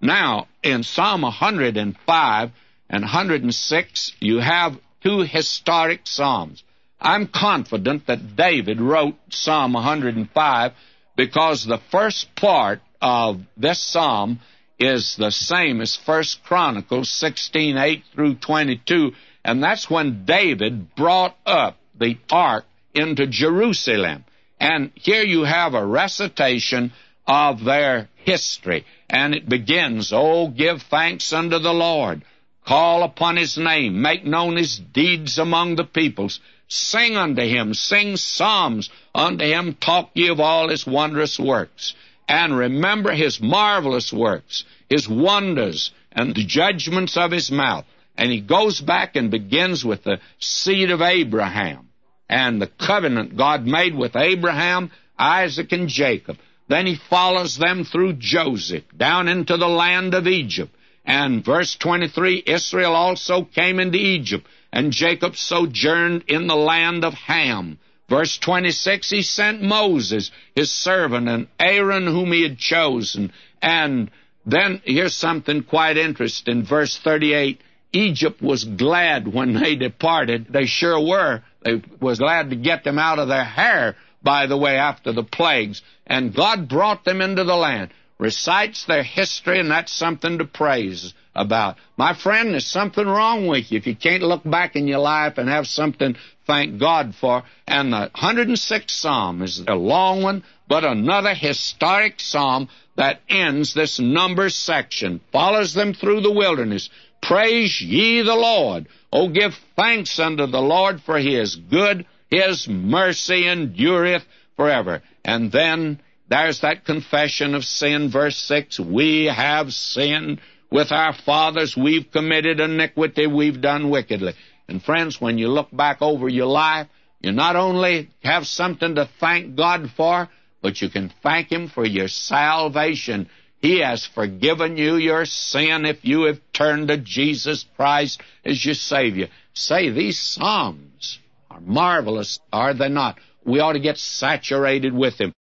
Now, in Psalm 105 and 106, you have two historic psalms. I'm confident that David wrote Psalm 105 because the first part of this psalm is the same as 1 Chronicles 16:8 through 22, and that's when David brought up the ark into Jerusalem. And here you have a recitation of their history, and it begins, "Oh, give thanks unto the Lord, call upon his name, make known his deeds among the peoples, sing unto him, sing psalms unto him, talk ye of all his wondrous works, and remember his marvelous works, his wonders, and the judgments of his mouth." And he goes back and begins with the seed of Abraham and the covenant God made with Abraham, Isaac, and Jacob. Then he follows them through Joseph down into the land of Egypt. And verse 23, Israel also came into Egypt, and Jacob sojourned in the land of Ham. Verse 26, he sent Moses, his servant, and Aaron, whom he had chosen. And then here's something quite interesting. Verse 38, Egypt was glad when they departed. They sure were. They was glad to get them out of their hair, by the way, after the plagues. And God brought them into the land. Recites their history, and that's something to praise about. My friend, there's something wrong with you if you can't look back in your life and have something to thank God for. And the 106th Psalm is a long one, but another historic psalm that ends this Numbers section, follows them through the wilderness. Praise ye the Lord. Oh, give thanks unto the Lord, for he is good. His mercy endureth forever. And then there's that confession of sin, verse 6. We have sinned with our fathers. We've committed iniquity. We've done wickedly. And friends, when you look back over your life, you not only have something to thank God for, but you can thank him for your salvation. He has forgiven you your sin if you have turned to Jesus Christ as your Savior. Say, these psalms are marvelous, are they not? We ought to get saturated with them.